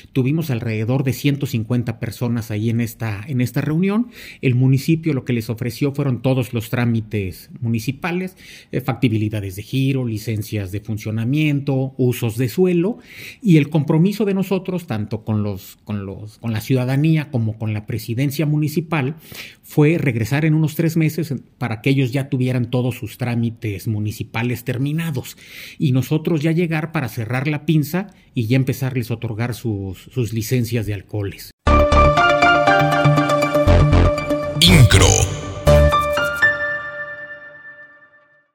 Tuvimos alrededor de 150 personas ahí en esta reunión. El municipio lo que les ofreció fueron todos los trámites municipales, factibilidades de giro, licencias de funcionamiento, usos de suelo, y el compromiso de nosotros, tanto con la ciudadanía como con la presidencia municipal, fue regresar en unos 3 meses para que ellos ya tuvieran todos sus trámites municipales terminados y nosotros ya llegar para cerrar la pinza y ya empezarles a otorgar sus licencias de alcoholes.